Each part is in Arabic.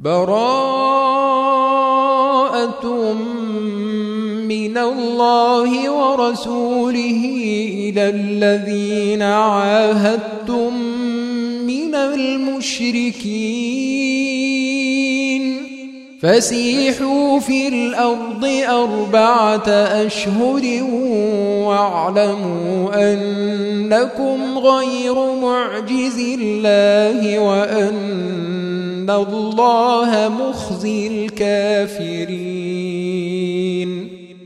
براءة من الله ورسوله إلى الذين عاهدتم من المشركين فسيحوا في الأرض 4 أشهر واعلموا أنكم غير معجز الله وأن الله مخزي الكافرين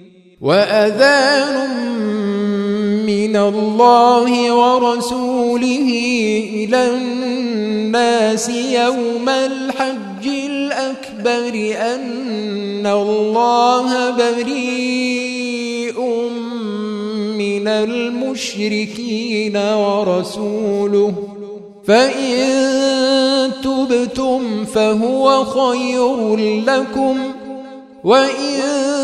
وأذان من الله ورسوله إلى الناس يوم الحج الأكبر أن الله بريء من المشركين ورسوله فإن تبتم فهو خير لكم وإن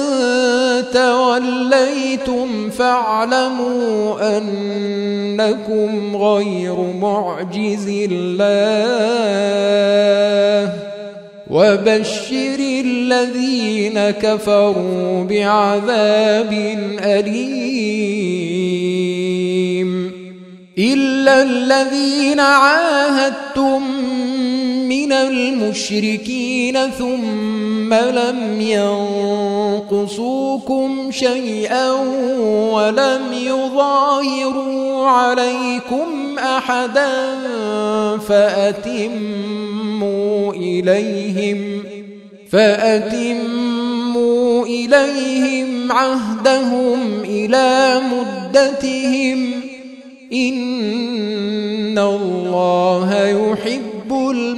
توليتم فاعلموا أنكم غير معجز الله وبشر الذين كفروا بعذاب أليم إلا الذين عاهدتم من المشركين ثم لم ينقصوكم شيئا ولم يظاهروا عليكم أحدا فأتموا إليهم عهدهم إلى مدتهم إن الله يحب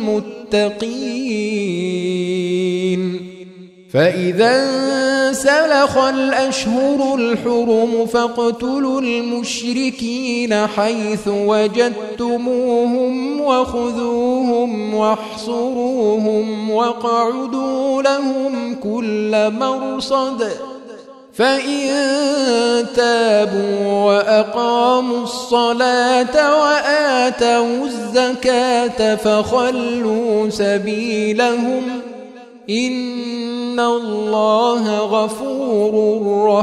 المتقين فإذا انسلخ الأشهر الحرم فاقتلوا المشركين حيث وجدتموهم وخذوهم واحصروهم واقعدوا لهم كل مرصد فإن تابوا وأقاموا الصلاة وآتوا الزكاة فخلوا سبيلهم إن الله غفور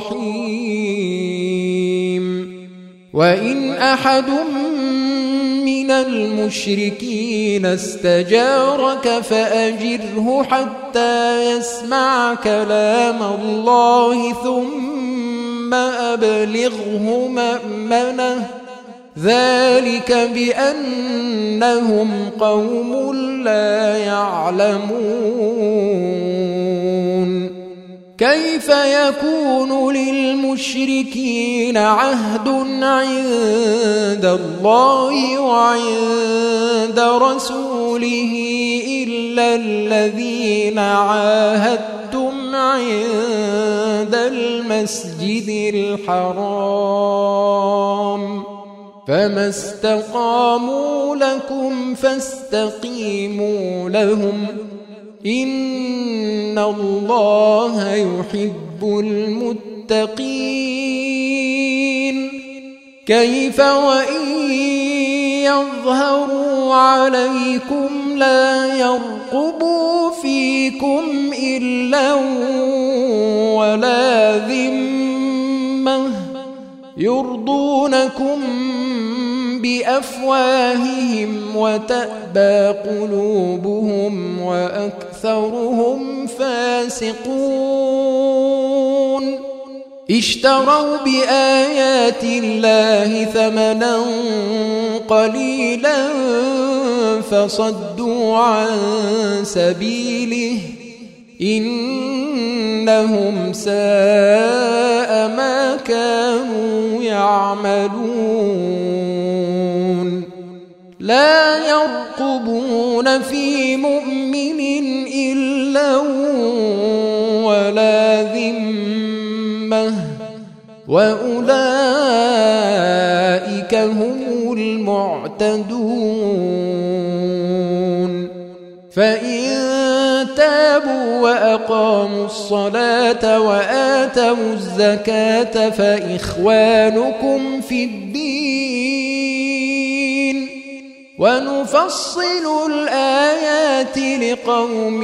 رحيم وإن أحد من المشركين استجارك فأجره حتى يسمع كلام الله ثم أبلغه مأمنه ذلك بأنهم قوم لا يعلمون كيف يكون للمشركين عهد عند الله وعند رسوله إلا الذين عاهدتم عند المسجد الحرام فما استقاموا لكم فاستقيموا لهم إن الله يحب المتقين كيف وإن يظهروا عليكم لا يرقبوا فيكم إلا ولا ذمة يرضونكم بأفواههم وتأبى قلوبهم وأكثرهم فاسقون اشتروا بآيات الله ثمنا قليلا فصدوا عن سبيله إنهم ساء ما كانوا يعملون لا يرقبون في مؤمن إلا ولا ذمة وأولئك هم المعتدون فإن تابوا وأقاموا الصلاة وآتوا الزكاة فإخوانكم في الدين ونفصل الآيات لقوم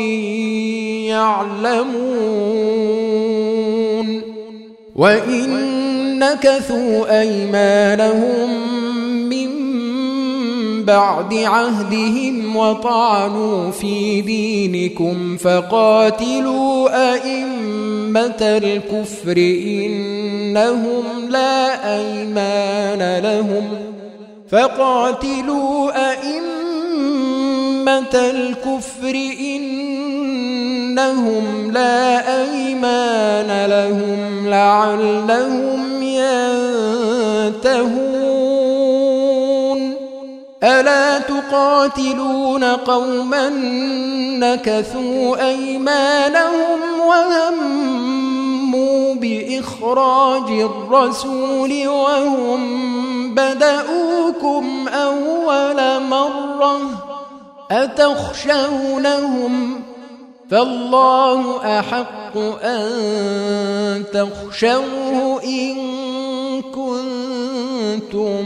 يعلمون وإن نكثوا أيمانهم من بعد عهدهم وطعنوا في دينكم فقاتلوا أئمة الكفر إنهم لا أيمان لهم لعلهم ينتهون ألا تقاتلون قوما نكثوا أيمانهم وهموا بإخراج الرسول وهم بدؤوكم أول مرة أتخشونهم فالله أحق أن تخشوه إن كنتم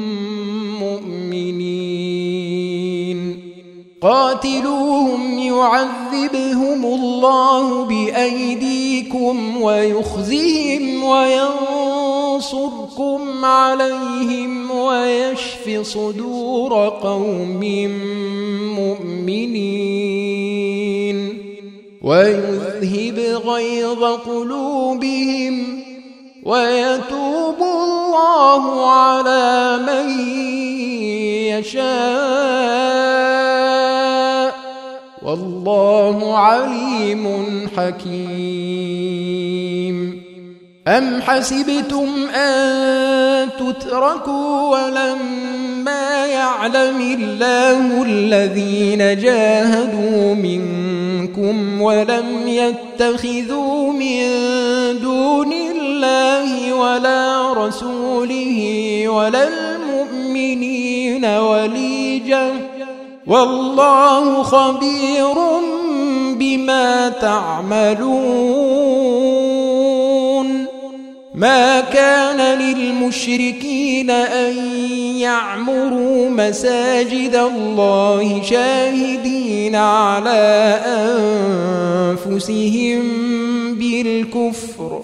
مؤمنين قاتلوهم يعذبهم الله بأيديكم ويخزهم وينصركم عليهم ويشف صدور قوم مؤمنين ويذهب غيظ قلوبهم ويتوب الله على من يشاء والله عليم حكيم أم حسبتم أن تتركوا ولما يعلم الله الذين جاهدوا منكم ولم يتخذوا من دون الله ولا رسوله ولا المؤمنين وليجا والله خبير بما تعملون ما كان للمشركين أن يعمروا مساجد الله شاهدين على أنفسهم بالكفر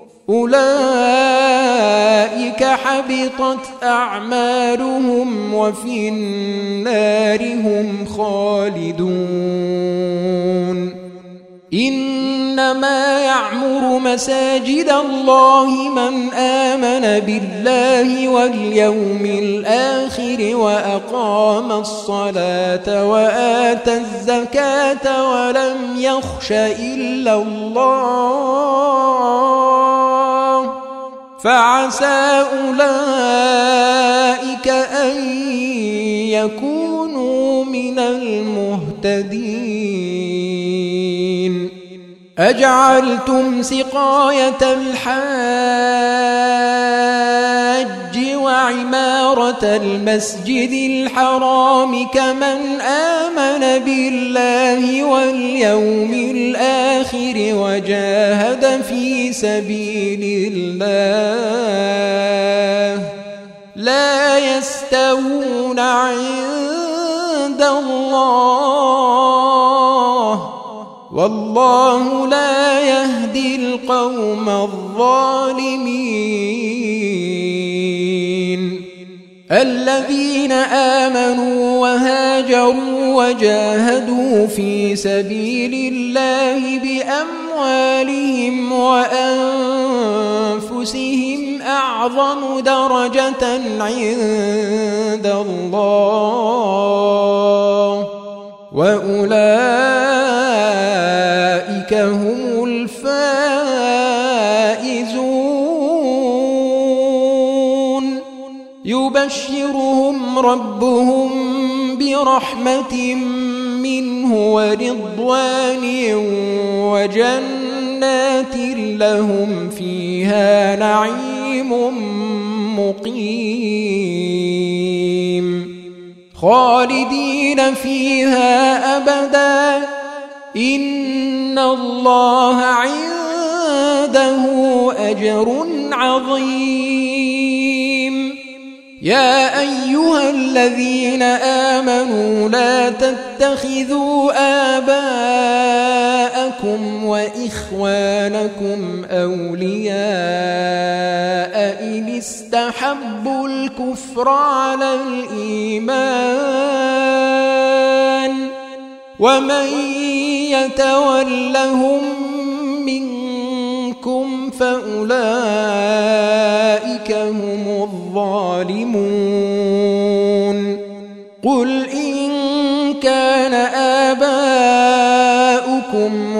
أولئك حبطت أعمالهم وفي النار هم خالدون إنما يعمر مساجد الله من آمن بالله واليوم الآخر وأقام الصلاة وآتى الزكاة ولم يخش إلا الله فعسى أولئك أن يكونوا من المهتدين أجعلتم سقاية الحاج وعمارة المسجد الحرام كمن آمن بالله واليوم الآخر وجاهد في سبيل الله لا يستوون عند الله والله لا يهدي القوم الظالمين الذين آمنوا وهاجروا وجاهدوا في سبيل الله بأموالهم وأنفسهم أعظم درجة عند الله وأولئك هم الفائزون يبشرهم ربهم برحمة منه ورضوان وجنات لهم فيها نعيم مقيم خالدين فيها أبدا إن الله عنده أجر عظيم يا أيها الذين آمنوا لا تتخذوا آباءكم وإخوانكم أولياء إن استحبوا الكفر على الإيمان ومن يتولهم منكم فأولئك هم الظالمون قل إن كان آباؤكم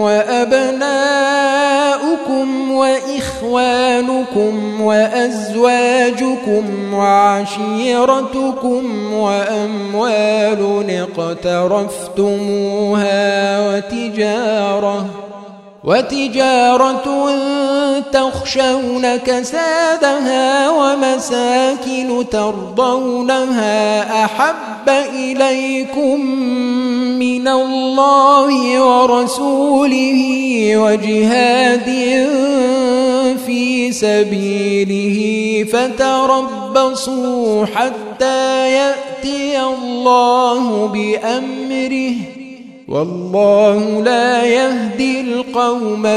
وأبناؤكم وإخوانكم وأزواجكم وعشيرتكم وأموال اقترفتموها وتجارة تخشون كسادها ومساكن ترضونها أحب إليكم من الله ورسوله وجهاد في سبيله فتربصوا حتى يأتي الله بأمره والله لا يهدي القوم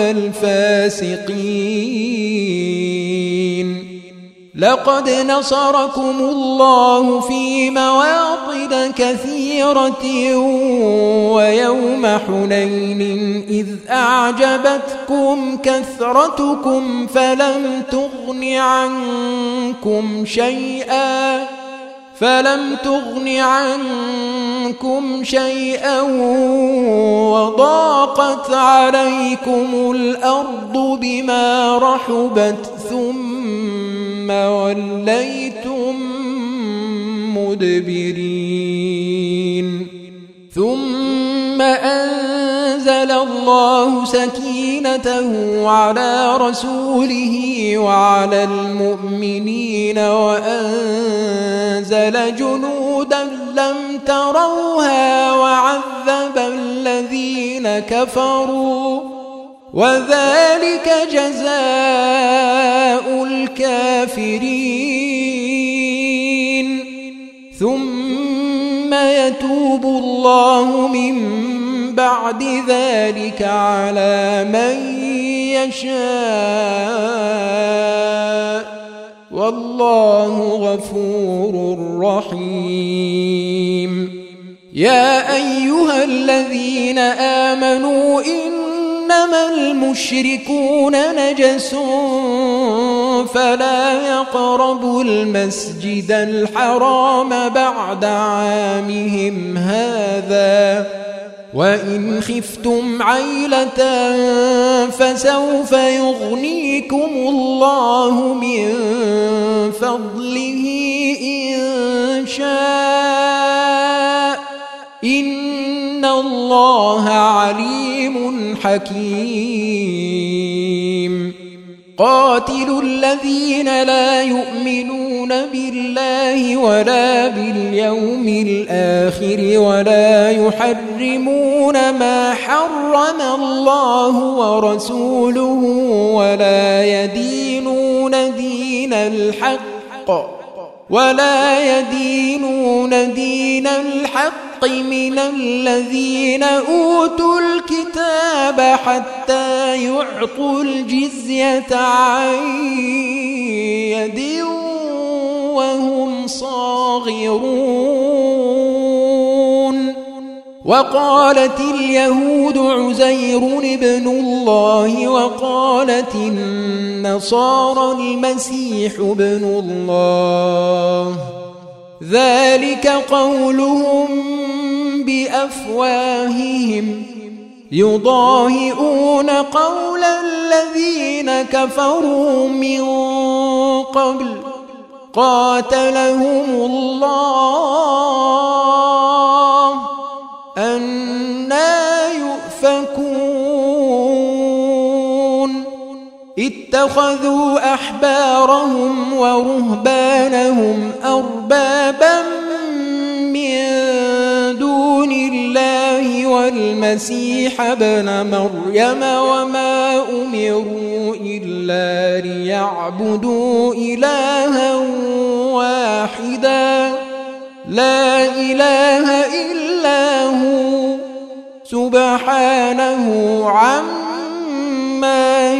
الفاسقين لقد نصركم الله في مواطن كثيرة ويوم حنين إذ أعجبتكم كثرتكم فلم تغن عنكم شيئا وضاقت عليكم الأرض بما رحبت ثم وليتم مدبرين ثم أنزل الله سكينته على رسوله وعلى المؤمنين وأنزل جنودا لم تروها وعذب الذين كفروا وذلك جزاء الكافرين ثم يتوب الله من بعد ذلك على من يشاء والله غفور رحيم يا أيها الذين آمنوا إنما المشركون نجس فلا يقربوا المسجد الحرام بعد عامهم هذا وإن خفتم عيلة فسوف يغنيكم الله من فضله إن شاء إن الله عليم حكيم قاتلوا الذين لا يؤمنون بالله ولا باليوم الآخر ولا يحرمون ما حرم الله ورسوله ولا يدينون دين الحق من الذين أوتوا الكتاب حتى يعطوا الجزية عن يد وهم صاغرون وقالت اليهود عزير ابن الله وقالت النصارى المسيح ابن الله ذلك قولهم بأفواههم يضاهئون قول الذين كفروا من قبل قاتلهم الله أنى يؤفكون اتخذوا أحبارهم ورهبانهم أربابا من دون الله والمسيح ابن مريم وما أمروا إلا ليعبدوا إلها واحدا لا إله إلا هو سبحانه عما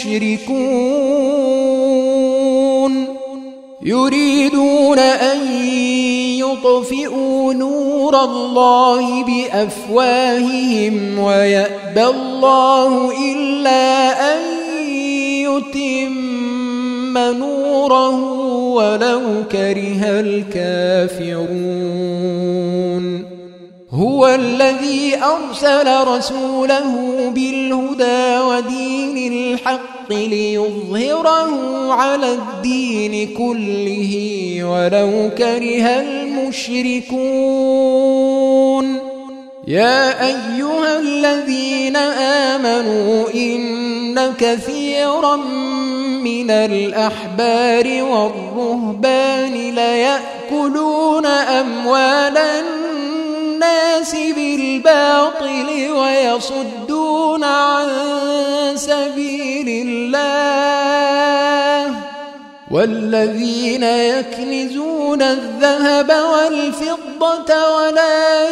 يشركون يريدون أن يطفئوا نور الله بأفواههم ويأبى الله إلا أن يتم نوره ولو كره الكافرون هو الذي أرسل رسوله بالهدى ودين الحق ليظهره على الدين كله ولو كره المشركون يا أيها الذين آمنوا إن كثيرا من الأحبار والرهبان ليأكلون أموال الناس بالباطل ويصدون عن سبيل الله والذين يكنزون الذهب والفضة ولا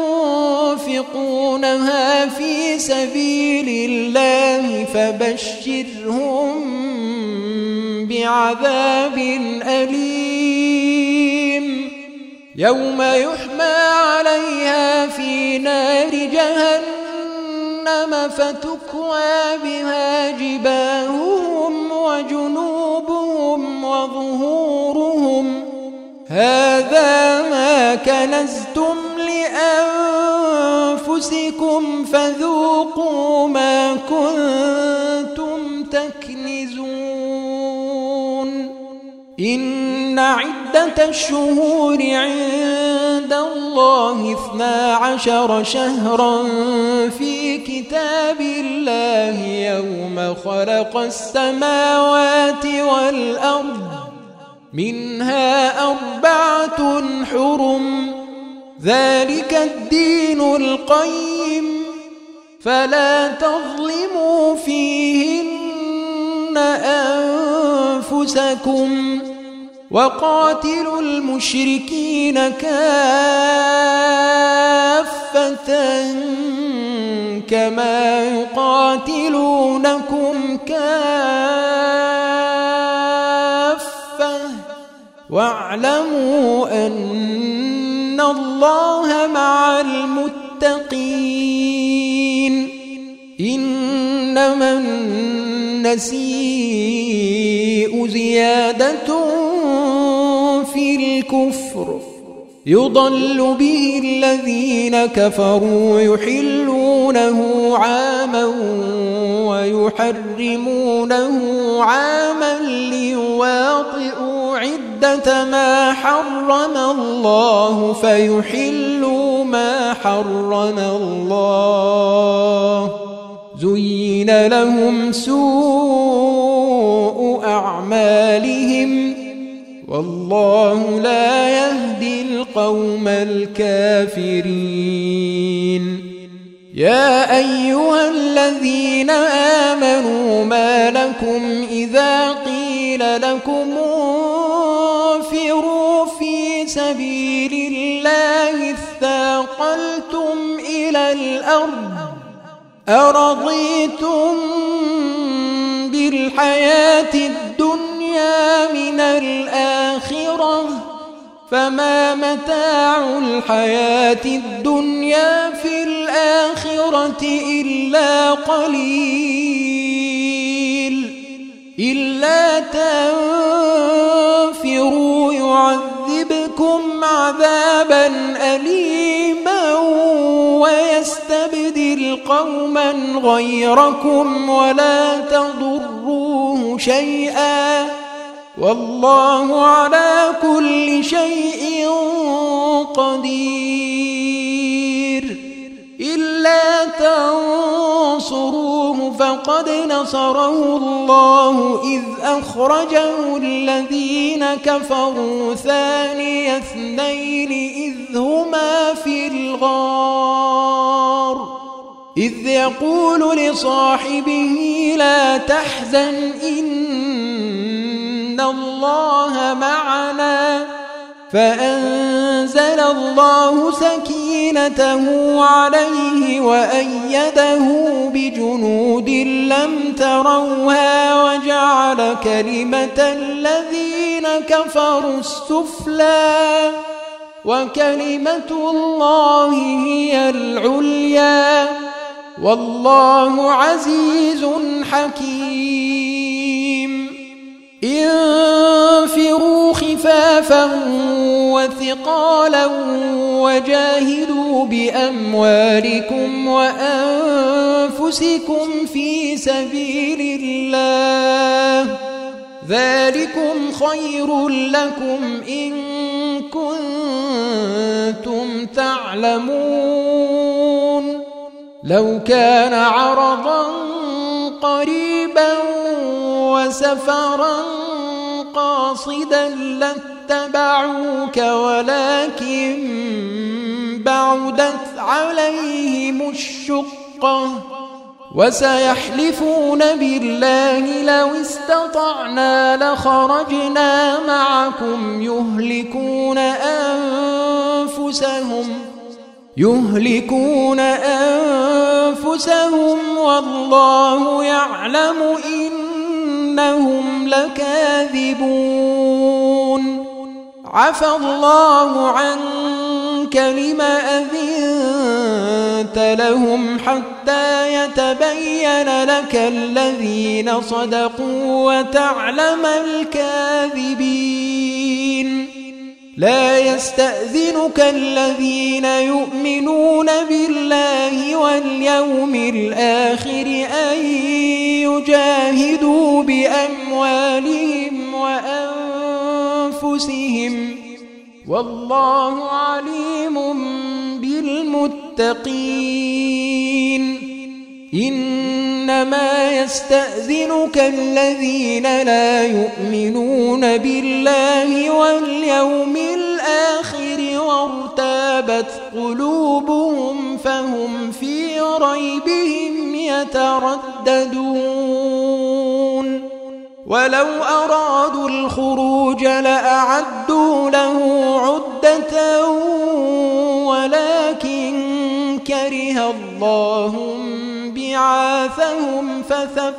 ينفقونها في سبيل الله فبشرهم بعذاب أليم يوم يحمى عليها في نار جهنم فتكوى بها جباههم وجنوبهم وظهورهم هذا ما كنزتم لأنفسكم فذوقوا ما كنتم تكنزون إن عدة الشهور عند الله 12 شهرا في كتاب الله يوم خلق السماوات والأرض منها 4 حرم ذلك الدين القيم فلا تظلموا فيهن أنفسكم وقاتلوا المشركين كافة كما يقاتلونكم كافة واعلموا أن الله مع المتقين إنما النسيء زيادة في الكفر يضل به الذين كفروا يحلونه عاما ويحرمونه عاما ليواطئوا عدة ما حرم الله فيحلوا ما حرم الله زين لهم سوء أعمالهم والله لا يهدي القوم الكافرين يا أيها الذين آمنوا ما لكم إذا قيل لكم انفروا في سبيل الله اثاقلتم إلى الأرض أرضيتم بالحياة الدنيا من الآخرة فما متاع الحياة الدنيا في الآخرة إلا قليل إلا تنفروا يعذبكم عذابا أليما ويستبدل قوما غيركم ولا تضروه شيئا والله على كل شيء قدير إلا تنصروه فقد نصره الله إذ أخرجه الذين كفروا ثاني اثنين إذ هما في الغار إذ يقول لصاحبه لا تحزن إن الله معنا فأنزل الله سكينته عليه وأيده بجنود لم تروها وجعل كلمة الذين كفروا السفلى وكلمة الله هي العليا والله عزيز حكيم انفروا خفافا وثقالا وجاهدوا بأموالكم وأنفسكم في سبيل الله ذلكم خير لكم إن كنتم تعلمون لو كان عرضا قريبا وسفرا قاصدا لاتبعوك ولكن بعدت عليهم الشقة وسيحلفون بالله لو استطعنا لخرجنا معكم يهلكون أنفسهم والله يعلم إنهم لكاذبون عفى الله عنك لما أذنت لهم حتى يتبين لك الذين صدقوا وتعلم الكاذبين لا يستأذنك الذين يؤمنون بالله واليوم الآخر أن يجاهدوا بأموالهم وأنفسهم والله عليم بالمتقين إنما يستأذنك الذين لا يؤمنون بالله واليوم الآخر وارتابت قلوبهم فهم في ريبهم يترددون ولو أرادوا الخروج لأعدوا له عدة ولكن كره الله بعاثهم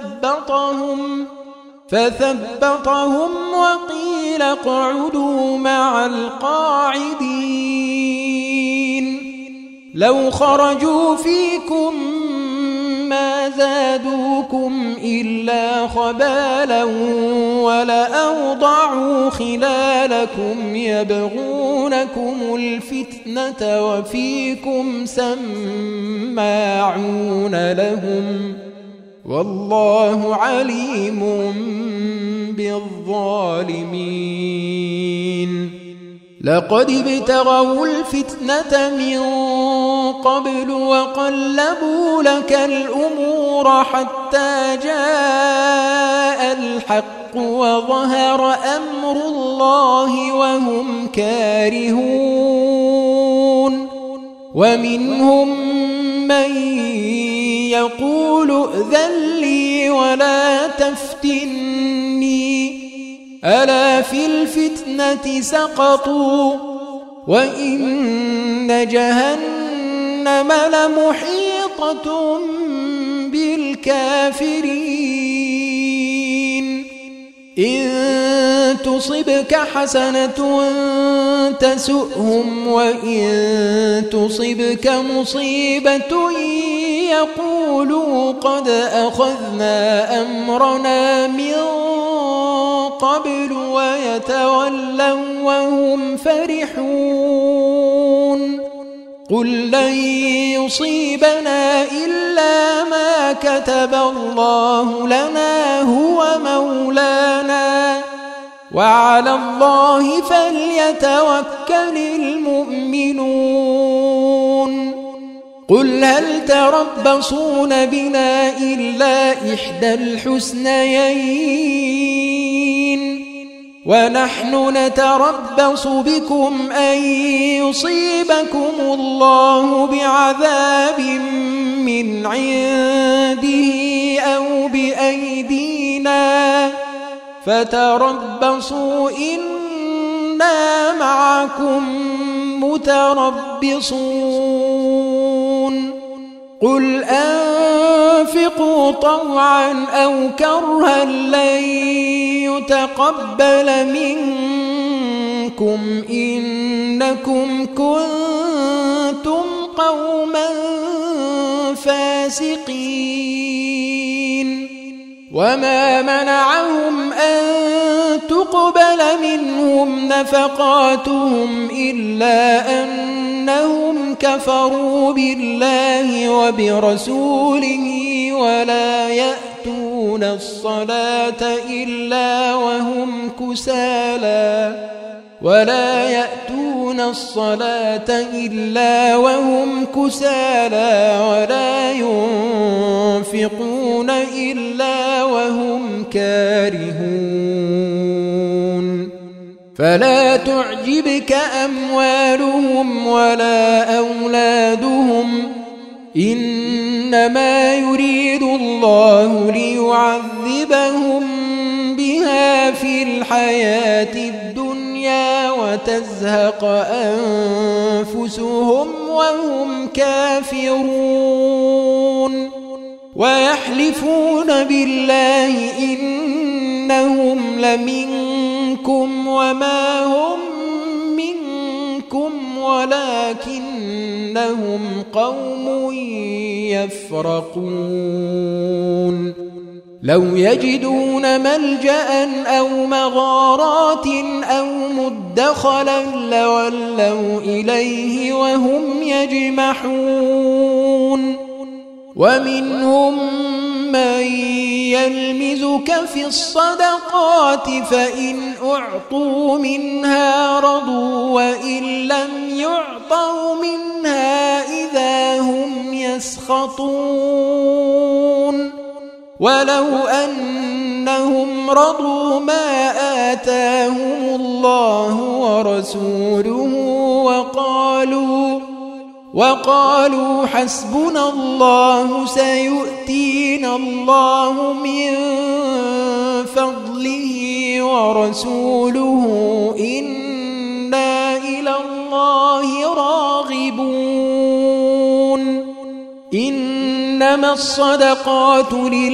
فثبطهم وقيل اقعدوا مع القاعدين لو خرجوا فيكم ما زادوكم إلا خبالا ولأوضعوا خلالكم يبغونكم الفتنة وفيكم سماعون لهم والله عليم بالظالمين لقد ابتغوا الفتنة من قبل وقلبوا لك الأمور حتى جاء الحق وظهر أمر الله وهم كارهون ومنهم من يقول ائذن لي ولا تفتني ألا في الفتنة سقطوا وإن جهنم لمحيطة بالكافرين إن تصبك حسنة تسؤهم وإن تصبك مصيبة يقولوا قد أخذنا أمرنا من قبل ويتولوا وهم فرحون قل لن يصيبنا إلا ما كتب الله لنا هو مولانا وعلى الله فليتوكل المؤمنون قل هل تربصون بنا إلا إحدى الحسنيين ونحن نتربص بكم أن يصيبكم الله بعذاب من فتربصوا إنا معكم متربصون قل أنفقوا طوعا أو كرها لن يتقبل منكم إنكم كنتم قوما فاسقين وما منعهم أن تقبل منهم نفقاتهم إلا أنهم كفروا بالله وبرسوله ولا يأتون الصلاة إلا وهم كسالى ولا ينفقون إلا وهم كارهون فلا تعجبك أموالهم ولا أولادهم إنما يريد الله ليعذبهم بها في الحياة الدنيا وتزهق أنفسهم وهم كافرون ويحلفون بالله إنهم لمنكم وما هم منكم ولكنهم قوم يفرقون لو يجدون ملجأ أو مغارات أو مدخلا لولوا إليه وهم يجمحون ومنهم من يلمزك في الصدقات فإن أعطوا منها رضوا وإن لم يعطوا منها إذا هم يسخطون ولو أنهم رضوا ما آتاهم الله ورسوله وقالوا حسبنا الله سيؤتينا الله من فضله ورسوله إنا إلى الله راغبون إنما الصدقات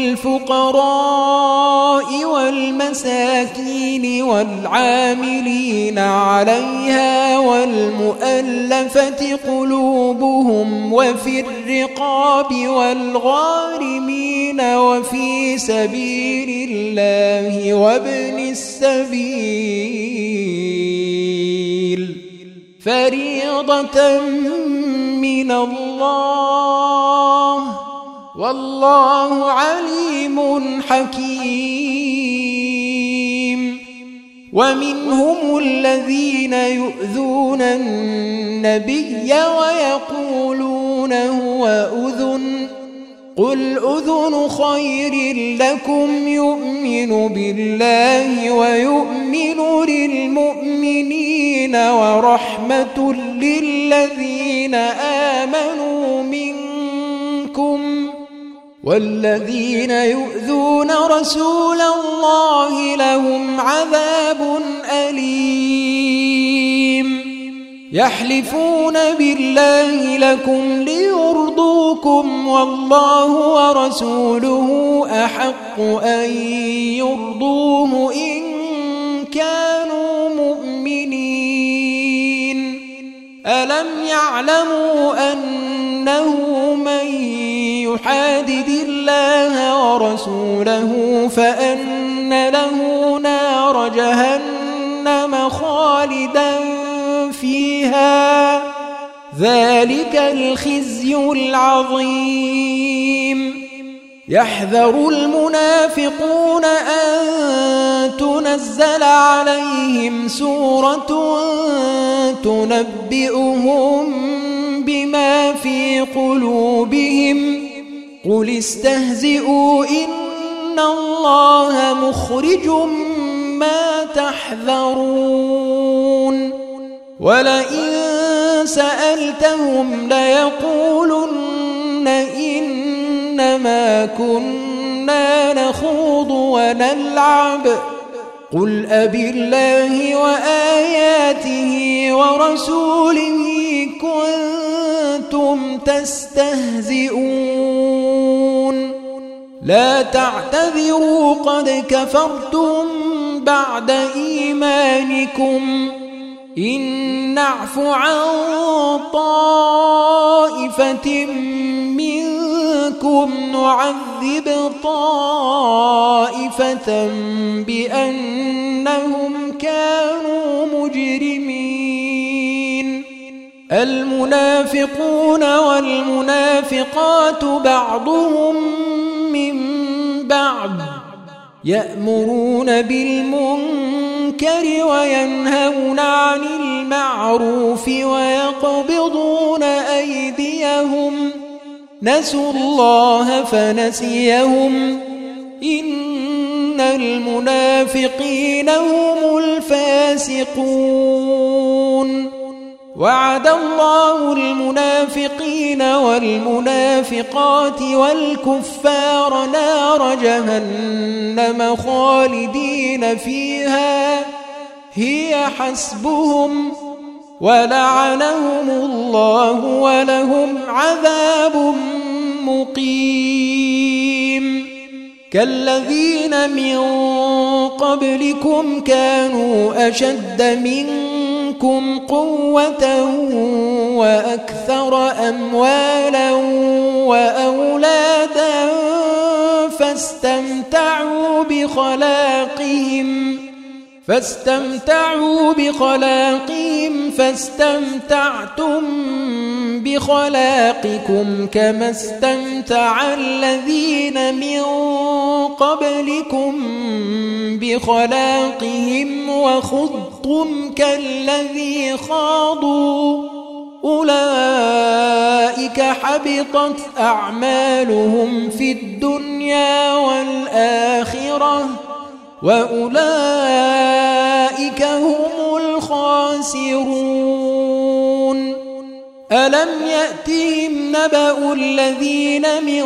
للفقراء والمساكين والعاملين عليها والمؤلفة قلوبهم وفي الرقاب والغارمين وفي سبيل الله وابن السبيل فريضة من الله والله عليم حكيم ومنهم الذين يؤذون النبي ويقولون هو أذن قل أذن خير لكم يؤمن بالله ويؤمن للمؤمنين ورحمة للذين آمنوا منكم والذين يؤذون رسول الله لهم عذاب أليم يحلفون بالله لكم ليرضوكم والله ورسوله أحق أن يرضوه إن كانوا مؤمنين ألم يعلموا أنه من يحادد الله ورسوله فأن له نار جهنم خالدا فيها ذلك الخزي العظيم يحذر المنافقون أن تنزل عليهم سورة تنبئهم بما في قلوبهم قل استهزئوا إن الله مخرج ما تحذرون ولئن سألتهم ليقولن إنما كنا نخوض ونلعب قل أبالله وآياته ورسوله كنتم تستهزئون لا تعتذروا قد كفرتم بعد إيمانكم إن نعف عن طائفة منكم نعذب طائفة بأنهم كانوا مجرمين المنافقون والمنافقات بعضهم من بعض يأمرون بالمنكر وينهون عن المعروف ويقبضون أيديهم نسوا الله فنسيهم إن المنافقين هم الفاسقون وعد الله المنافقين والمنافقات والكفار نار جهنم خالدين فيها هي حسبهم ولعنهم الله ولهم عذاب مقيم كالذين من قبلكم كانوا أشد منكم قوة وأكثر أموالا وأولادا فاستمتعوا بخلاقهم فاستمتعتم بخلاقكم كما استمتع الذين من قبلكم بخلاقهم وخضتم كالذي خاضوا أولئك حبطت أعمالهم في الدنيا والآخرة وأولئك هم الخاسرون ألم يأتهم نبأ الذين من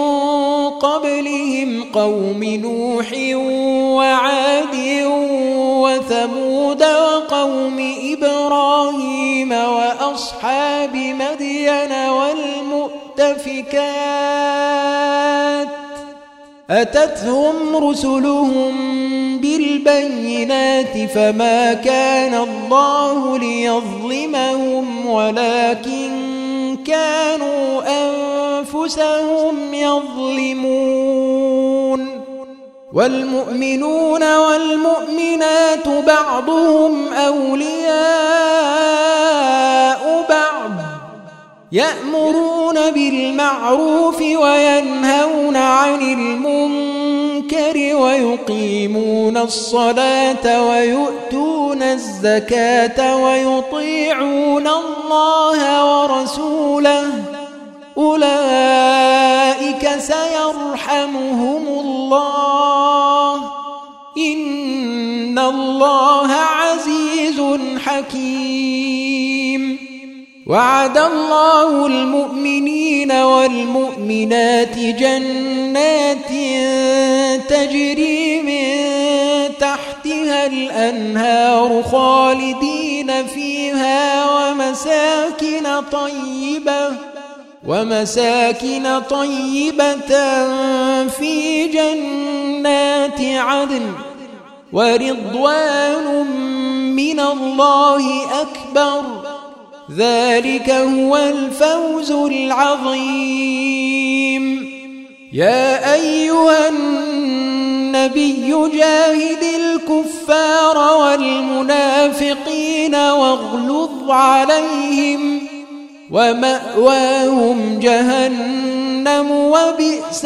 قبلهم قوم نوح وعاد وثمود وقوم إبراهيم وأصحاب مدين والمؤتفكات أتتهم رسلهم بالبينات فما كان الله ليظلمهم ولكن كانوا أنفسهم يظلمون والمؤمنون والمؤمنات بعضهم أولياء بعض يأمرون بالمعروف وينهون عن المنكر ويقيمون الصلاة ويؤتون الزكاة ويطيعون الله ورسوله أولئك سيرحمهم الله إن الله عزيز حكيم وعد الله المؤمنين والمؤمنات جنات تجري من تحتها الأنهار خالدين فيها ومساكن طيبة في جنات عدن ورضوان من الله أكبر ذلك هو الفوز العظيم يا أيها النبي جاهد الكفار والمنافقين واغلظ عليهم ومأواهم جهنم وبئس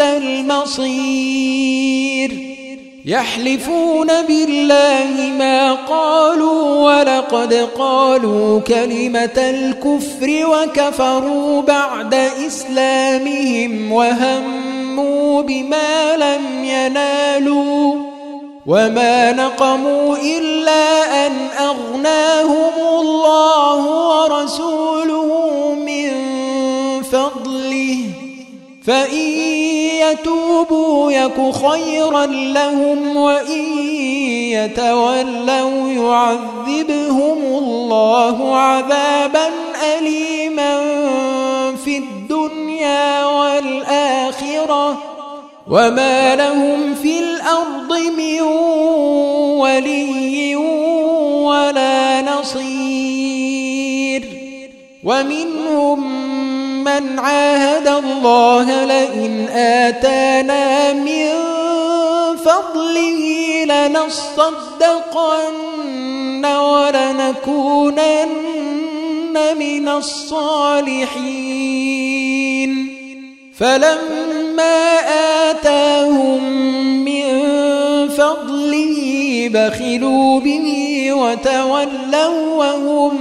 المصير يحلفون بالله ما قالوا ولقد قالوا كلمة الكفر وكفروا بعد إسلامهم وهموا بما لم ينالوا وما نقموا إلا أن أغناهم الله ورسوله من فضله فإن يتوبوا يك خيرا لهم وإن يتولوا يعذبهم الله عذابا أليما في الدنيا والآخرة وما لهم في الأرض من ولي ولا نصير. ومنهم من عاهد الله لئن آتانا من فضله لنصدقن ولنكونن من الصالحين فلما آتاهم من فضله بخلوا به وتولوا وهم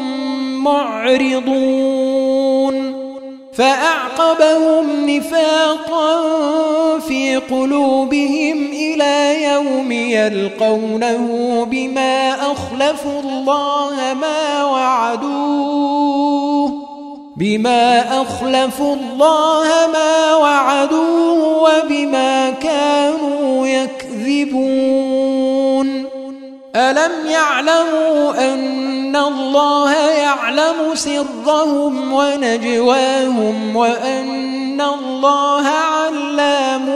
معرضون فأعقبهم نفاقا في قلوبهم إلى يوم يلقونه بما أخلفوا الله ما وعدوه وبما كانوا يكذبون. ألم يعلموا أن الله يعلم سرهم ونجواهم وأن الله علام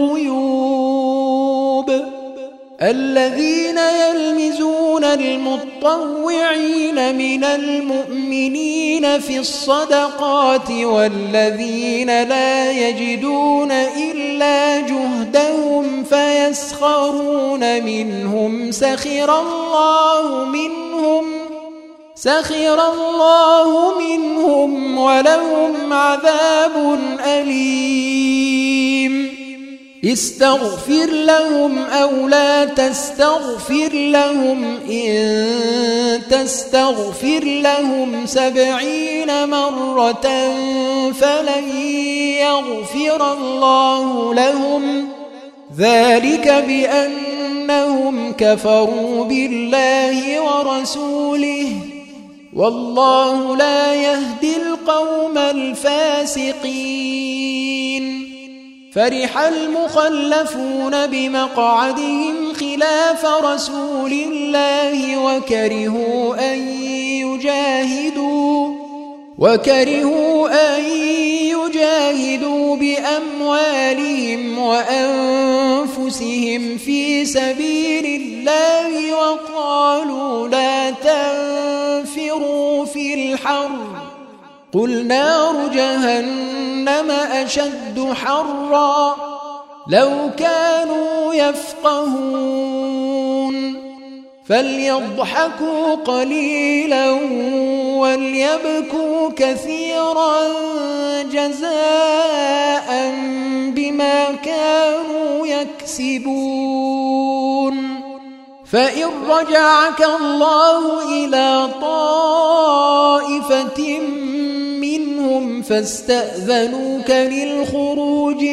الغيوب. الذين يلمزون المطوعين من المؤمنين في الصدقات والذين لا يجدون إلا جهدهم فيسخرون منهم سخر الله منهم ولهم عذاب أليم. استغفر لهم أو لا تستغفر لهم إن تستغفر لهم 70 مرة فلن يغفر الله لهم ذلك بأنهم كفروا بالله ورسوله والله لا يهدي القوم الفاسقين. فرح المخلفون بمقعدهم خلاف رسول الله وكرهوا أن يجاهدوا بأموالهم وأنفسهم في سبيل الله وقالوا لا تنفروا في الحر قل نار جهنم أشد حرا لو كانوا يفقهون. فليضحكوا قليلا وليبكوا كثيرا جزاء بما كانوا يكسبون. فإن رجعك الله إلى طائفة منهم فاستأذنوك للخروج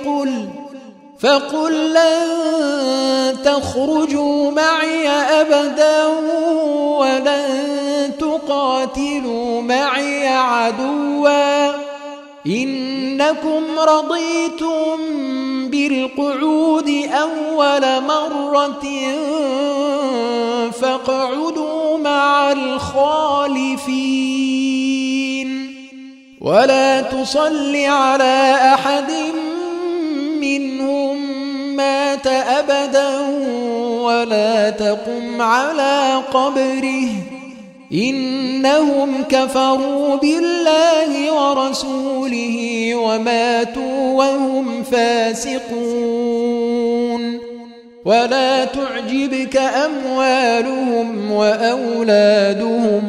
فقل لن تخرجوا معي أبدا ولن تقاتلوا معي عدوا إنكم رضيتم بالقعود أول مرة فاقعدوا مع الخالفين ولا تصل على أحد منهم مات أبدا ولا تقم على قبره إنهم كفروا بالله ورسوله وماتوا وهم فاسقون. ولا تعجبك أموالهم وأولادهم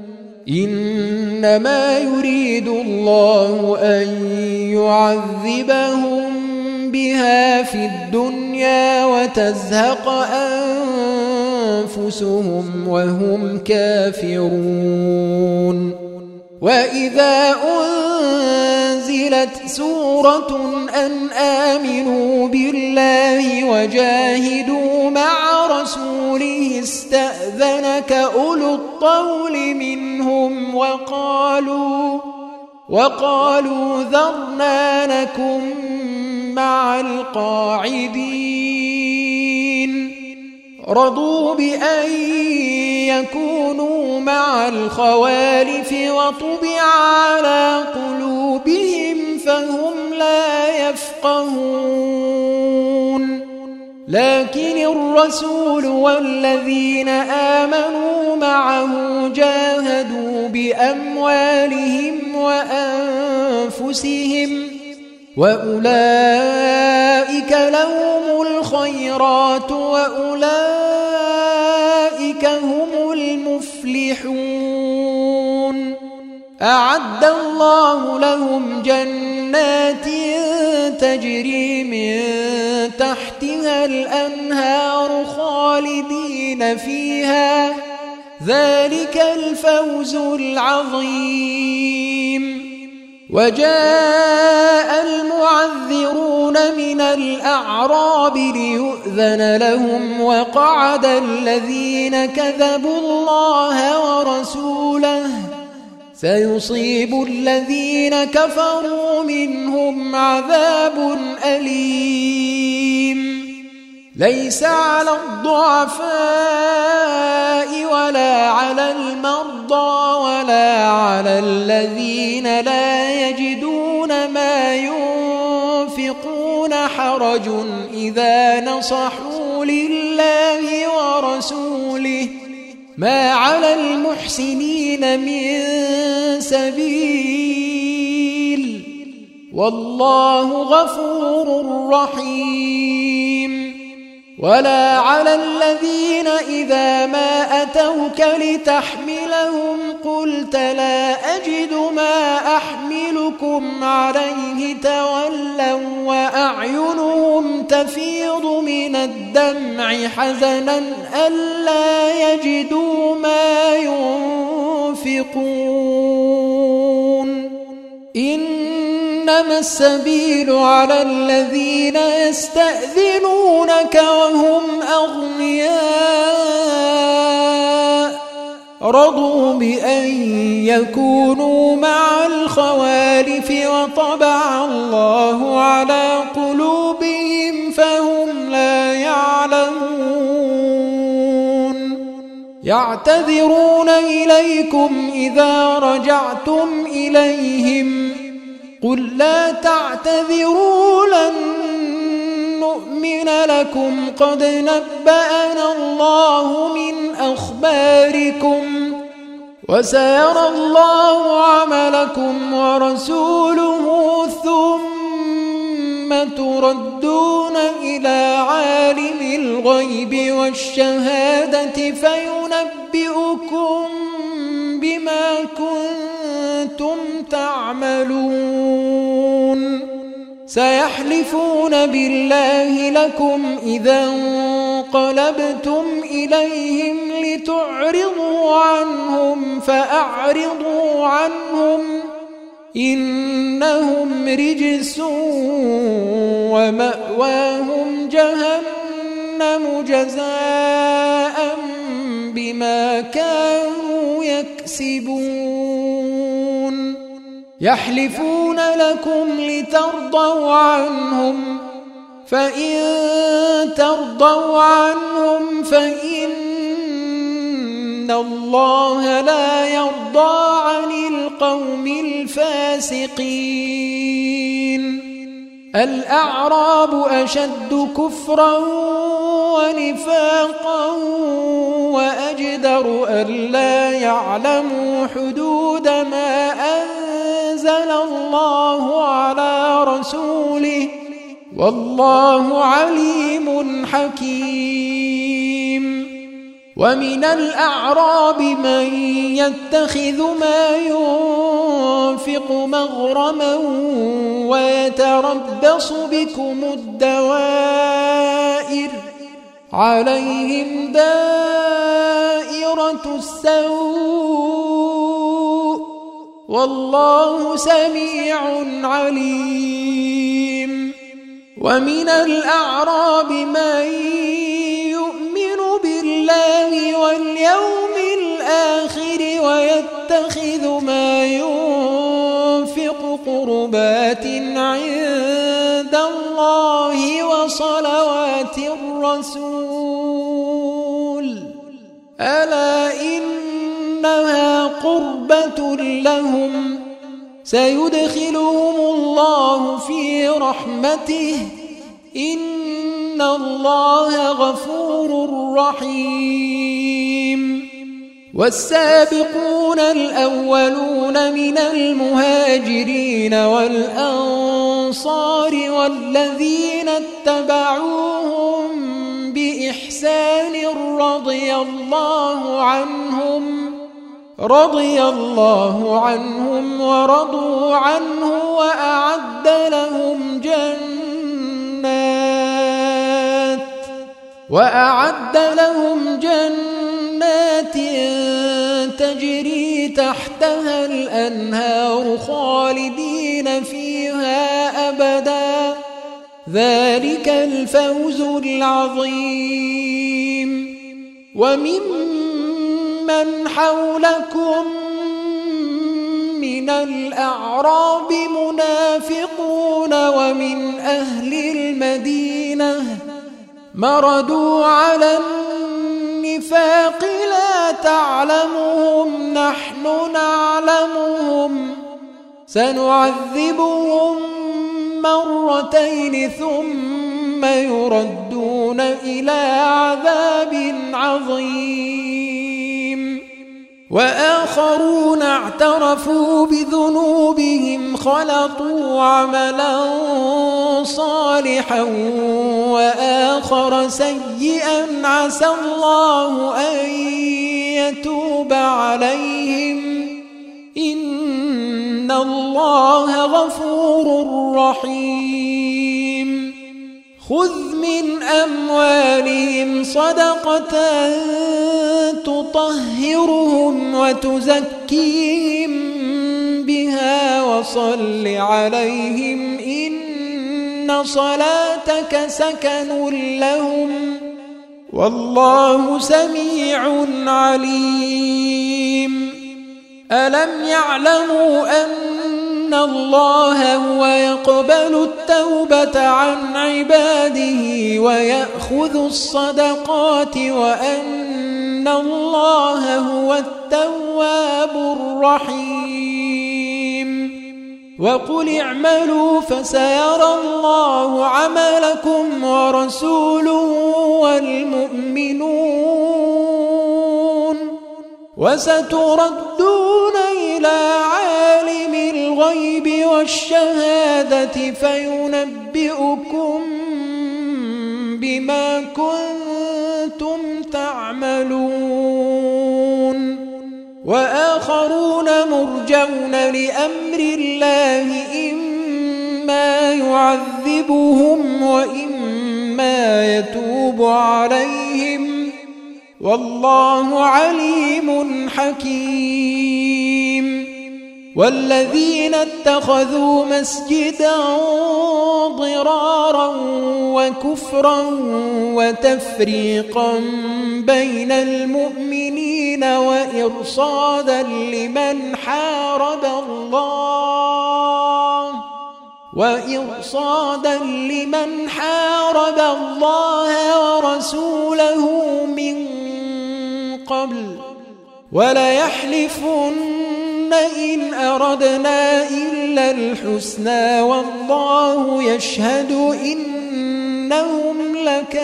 إنما يريد الله أن يعذبهم بها في الدنيا وتزهق أنفسهم وهم كافرون. وإذا أنزلت سورة أن آمنوا بالله وجاهدوا مع رسوله استأذنك أولو الطول منهم وقالوا ذرنا نكن مع القاعدين رضوا بأن يكونوا مع الخوالف وطبع على قلوبهم فهم لا يفقهون لكن الرسول والذين آمنوا معه جاهدوا بأموالهم وأنفسهم وأولئك لهم الخيرات وأولئك هم المفلحون أعد الله لهم جنات تجري من تحتها الأنهار خالدين فيها ذلك الفوز العظيم وجاء المعذرون من الأعراب ليؤذن لهم وقعد الذين كذبوا الله ورسوله سيصيب الذين كفروا منهم عذاب أليم ليس على الضعفاء ولا على المرضى ولا على الذين لا يجدون ما ينفقون حرج إذا نصحوا لله ورسوله ما على المحسنين من سبيل والله غفور رحيم ولا على الذين إذا ما أتوك لتحملهم قلت لا أجد ما أحملكم عليه تولوا وأعينهم تفيض من الدمع حزنا ألا يجدوا ما ينفقون إنما السبيل على الذين يستأذنونك وهم أغنياء رضوا بأن يكونوا مع الخوالف وطبع الله على قلوبهم فهم لا يعلمون يعتذرون إليكم إذا رجعتم إليهم قل لا تعتذروا لن نؤمن لكم قد نبأنا الله من أخباركم وسيرى الله عملكم ورسوله ثم تردون إلى عالم الغيب والشهادة فينبئكم بما كنتم تعملون سيحلفون بالله لكم إذا انقلبتم إليهم لتعرضوا عنهم فأعرضوا عنهم إنهم رجس ومأواهم جهنم جزاء بما كانوا يكسبون يحلفون لكم لترضوا عنهم فإن ترضوا عنهم فإن الله لا يرضى عن القوم الفاسقين الأعراب أشد كفرا ونفاقا وأجدر ألا يعلموا حدود ما أنزل الله على رسوله والله عليم حكيم ومن الأعراب من يتخذ ما ينفق مغرما ويتربص بكم الدوائر عليهم دائرة السوء والله سميع عليم ومن الأعراب من يؤمن بالله واليوم الآخر ويتخذ ما ينفق عند الله وصلوات الرسول ألا إنها قربة لهم سيدخلهم الله في رحمته إن الله غفور رحيم والسابقون الأولون من المهاجرين والأنصار والذين اتبعوهم بإحسان رضي الله عنهم ورضوا عنه وأعد لهم جنات تجري تحتها الأنهار خالدين فيها أبدا ذلك الفوز العظيم وممن حولكم من الأعراب منافقون ومن أهل المدينة مردوا على النفاق لا تعلمهم نحن نعلمهم سنعذبهم مرتين ثم يردون إلى عذاب عظيم وآخرون اعترفوا بذنوبهم خلطوا عملا صالحا وآخر سيئا عسى الله أن يتوب عليهم إن الله غفور رحيم خذ من أموالهم صدقة تطهرهم وتزكيهم بها وصل عليهم إن صلاتك سكن لهم والله سميع عليم ألم يعلموا أن الله هو يقبل التوبة عن عباده ويأخذ الصدقات وأن الله هو التواب الرحيم وقل اعملوا فسيرى الله عملكم ورسوله والمؤمنون وستردون إلى عالم الغيب والشهادة فينبئكم بما كنتم تعملون وآخرون مرجون لأمر الله إما يعذبهم وإما يتوب عليهم والله عليم حكيم والذين اتخذوا مسجدا ضرارا وكفرا وتفريقا بين المؤمنين وإرصادا لمن حارب الله ورسوله من قبل وليحلفن إن أردنا إلا الحسنى والله يشهد إنهم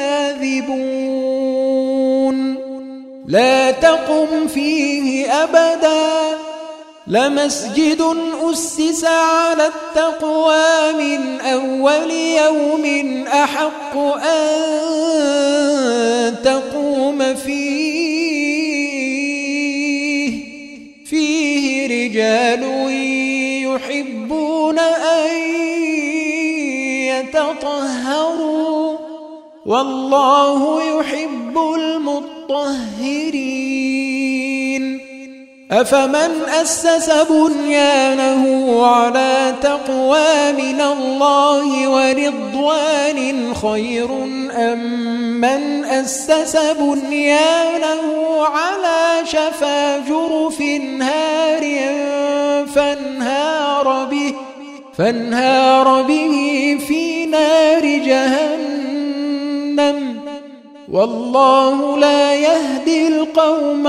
لكاذبون لا تقم فيه أبدا لمسجد أسس على التقوى من أول يوم أحق أن تقوم فيه رجال يحبون أن يتطهروا والله يحب المطهرين أفمن أسس بنيانه على تقوى من الله ورضوان خير أم من أسس بنيانه على شفا جرف هار فانهار به في نار جهنم والله لا يهدي القوم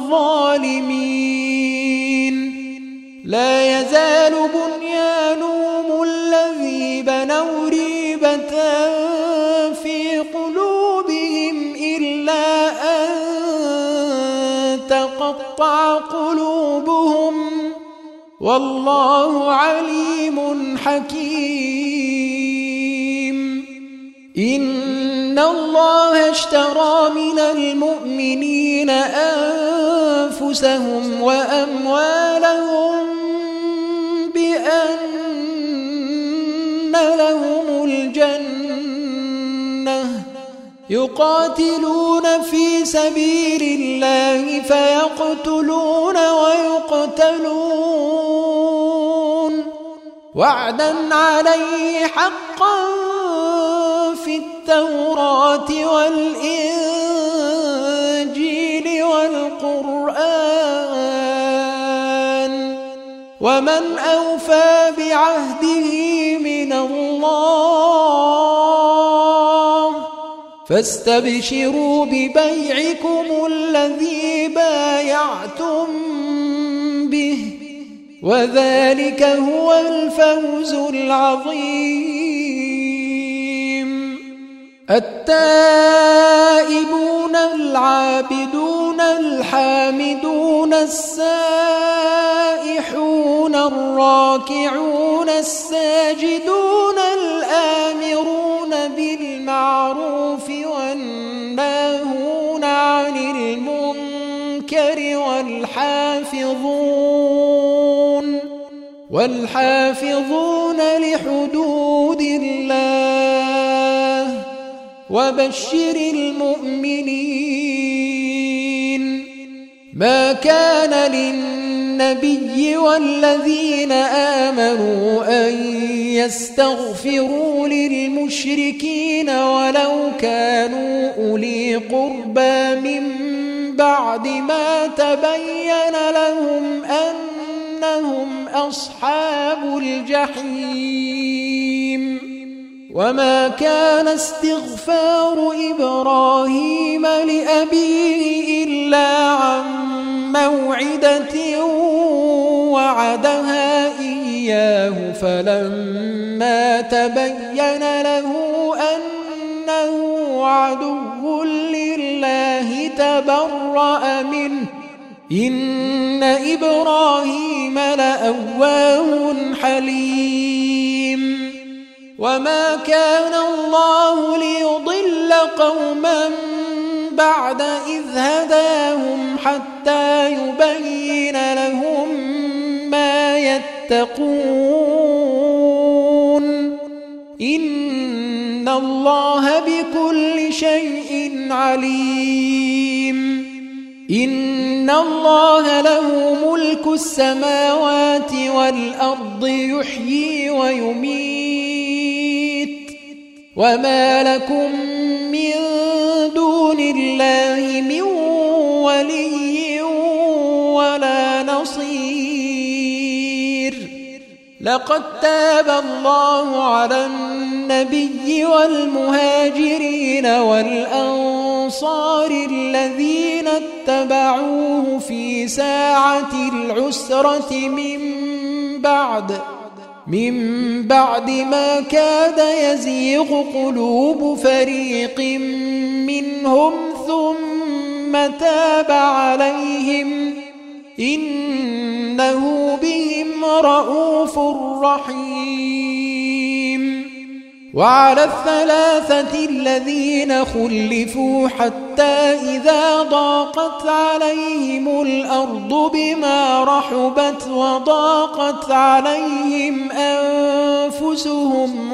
الظالمين لا يزال بنيانهم الذي بنوا ريبة في قلوبهم إلا أن تقطع قلوبهم والله عليم حكيم إن الله اشترى من المؤمنين أنفسهم وأموالهم بأن لهم الجنة يقاتلون في سبيل الله فيقتلون ويقتلون وعدا عليه حقا في التوراة والإنجيل والقرآن ومن أوفى بعهده من الله فاستبشروا ببيعكم الذي بايعتم به وذلك هو الفوز العظيم التائبون العابدون الحامدون السائحون الراكعون الساجدون الآمرون بالمعروف والناهون عن المنكر والحافظون لحدود الله وبشر المؤمنين ما كان للنبي والذين آمنوا أن يستغفروا للمشركين ولو كانوا أولي قربى من بعد ما تبين لهم أنهم أصحاب الجحيم وما كان استغفار إبراهيم لأبيه إلا عن موعدة وعدها إياه فلما تبين له أنه عدو لله تبرأ منه إن إبراهيم لأواه حليم وما كان الله ليضل قوما بعد إذ هداهم حتى يبين لهم ما يتقون إن الله بكل شيء عليم إن الله له ملك السماوات والأرض يحيي ويميت وما لكم من دون الله من ولي ولا نصير لقد تاب الله على النبي والمهاجرين والأنصار الذين اتبعوه في ساعة العسرة من بعد ما كاد يزيغ قلوب فريق منهم ثم تاب عليهم إنه بهم رءوف رحيم وعلى الثلاثة الذين خلفوا حتى إذا ضاقت عليهم الأرض بما رحبت وضاقت عليهم أنفسهم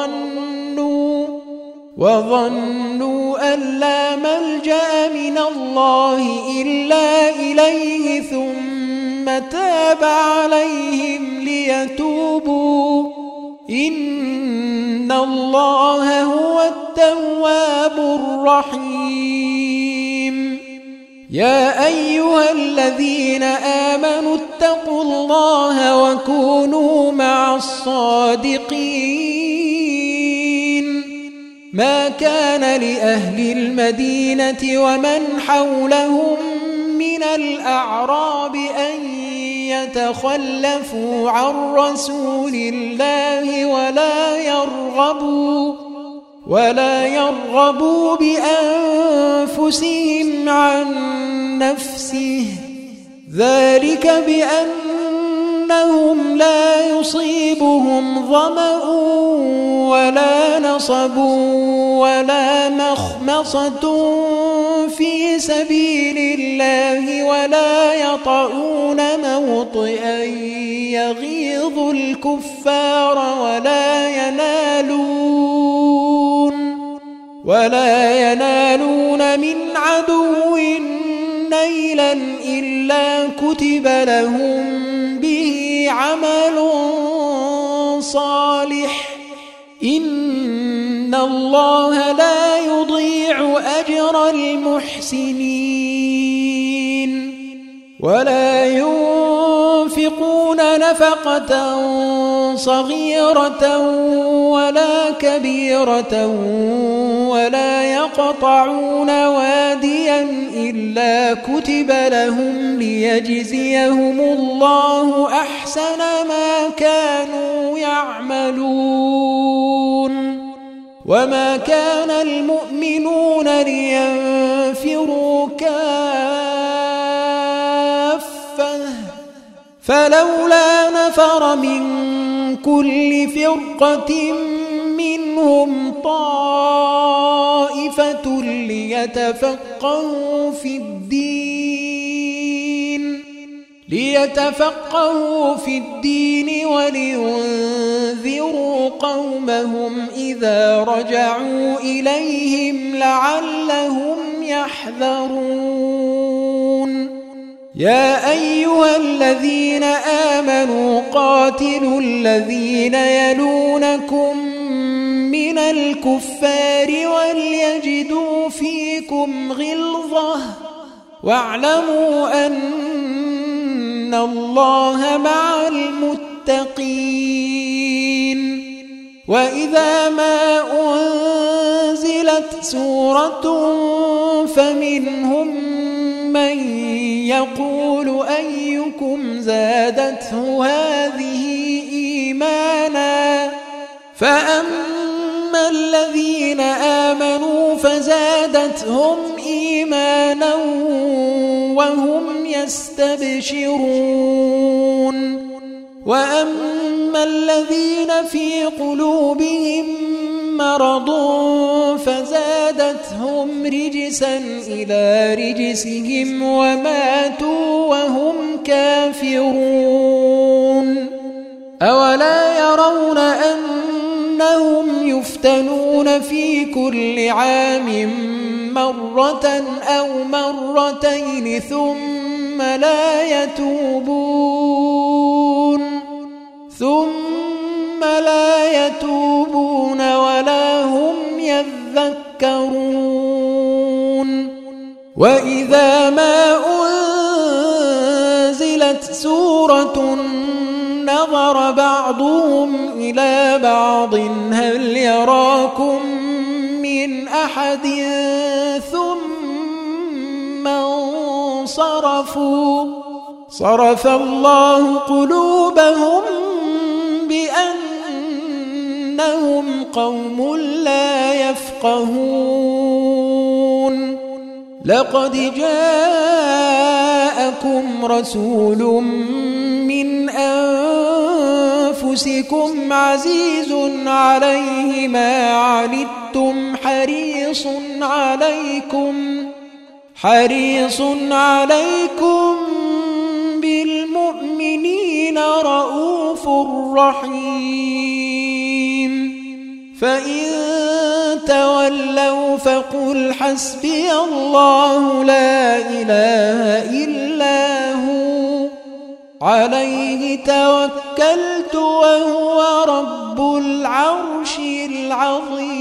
وظنوا أن لا ملجأ من الله إلا إليه ثم تاب عليهم ليتوبوا إن الله هو التواب الرحيم يا أيها الذين آمنوا اتقوا الله وكونوا مع الصادقين ما كان لأهل المدينة ومن حولهم من الأعراب أن يتخلفوا عن رسول الله ولا يرغبوا بأنفسهم عن نفسه ذلك بأنهم لا يصيبهم ظمأ ولا نصب ولا مخمصة في سبيل الله ولا يطعون موطئا يغيظ الكفار ولا ينالون من عدو نيلا إلا كتب لهم به عمل صالح إن الله لا يضيع أجر المحسنين ولا ينفقون نفقة صغيرة ولا كبيرة ولا يقطعون واديا إلا كتب لهم ليجزيهم الله أحسن ما كانوا يعملون وما كان المؤمنون لينفروا كافة فلولا نفر من كل فرقة منهم طائفة ليتفقهوا في الدين ولينذروا قومهم إذا رجعوا إليهم لعلهم يحذرون يا أيها الذين آمنوا قاتلوا الذين يلونكم من الكفار وليجدوا فيكم غلظة واعلموا أن الله مع المتقين وإذا ما أنزلت سورة فمنهم من يقول أيكم زادته هذه إيمانا فأما الذين آمنوا فزادتهم إيمانا وهم يستبشرون وأما الذين في قلوبهم مرض فزادتهم رجسا إلى رجسهم وماتوا وهم كافرون أولا يرون أنهم يفتنون في كل عام مرة أو مرتين ثم لا يتوبون ولا هم يذكرون وإذا ما أنزلت سورة نظر بعضهم إلى بعض هل يراكم من أحد ثم انصرفوا صرف الله قلوبهم بأنهم قوم لا يفقهون لقد جاءكم رسول من أنفسكم عزيز عليه ما عنتم حريص عليكم بالمؤمنين رؤوف رحيم فإن تولوا فقل حسبي الله لا إله إلا هو عليه توكلت وهو رب العرش العظيم